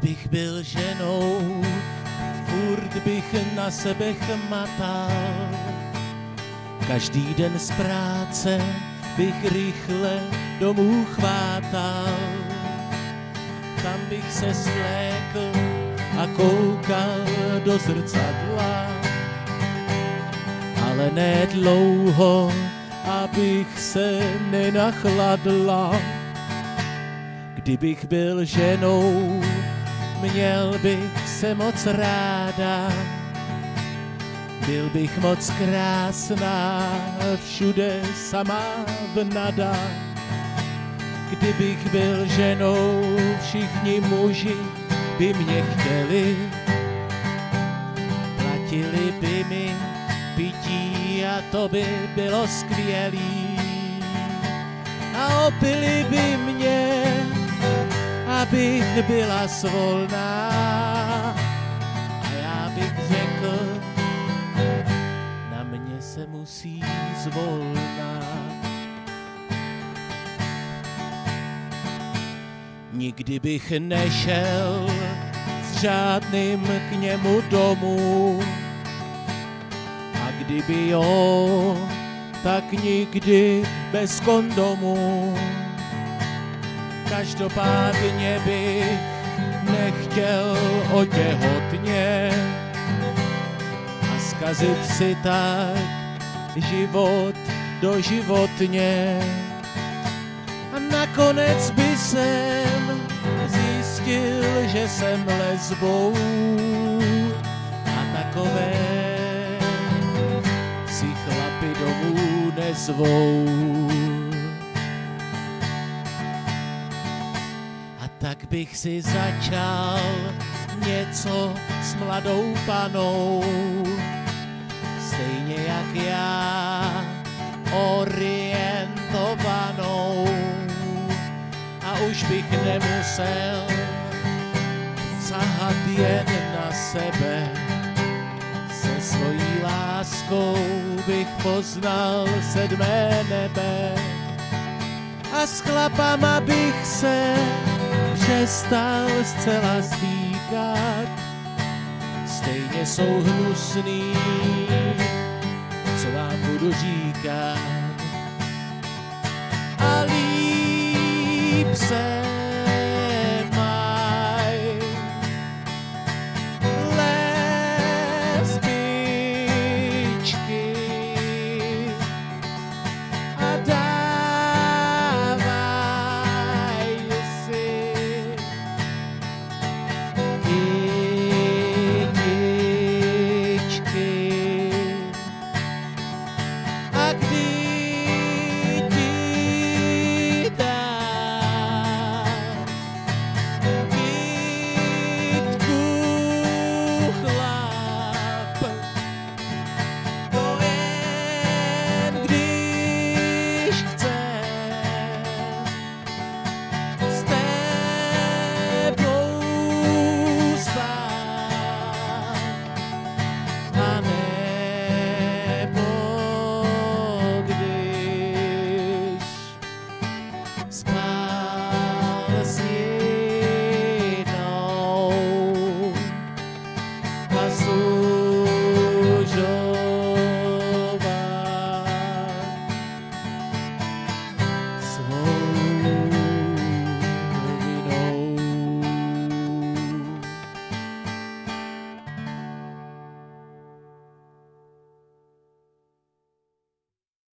Kdybych byl ženou, furt bych na sebe chmatal. Každý den z práce bych rychle domů chvátal. Tam bych se svlékl a koukal do zrcadla. Ale ne dlouho, abych se nenachladla. Kdybych byl ženou, měl bych se moc ráda. Byl bych moc krásná, všude sama vnada. Kdybych byl ženou, všichni muži by mě chtěli. Platili by mi pití a to by bylo skvělý. A opili by mě, abych byla svolná. A já bych řekl, na mě se musí zvolna. Nikdy bych nešel s žádným k němu domů. A kdyby jo, tak nikdy bez kondomu. Každopádně bych nechtěl otěhotně a zkazit si tak život doživotně. A nakonec by jsem zjistil, že jsem lesbou a takové si chlapi domů nezvou. A tak bych si začal něco s mladou panou, stejně jak já, orientovanou. A už bych nemusel sahat jen na sebe. Se svojí láskou bych poznal 7. nebe. A s chlapama bych se přestal zcela stýkat. Stejně jsou hnusný, co vám budu říkat. A líp se maj lesbičky a dávaj si kytičky. A když azul.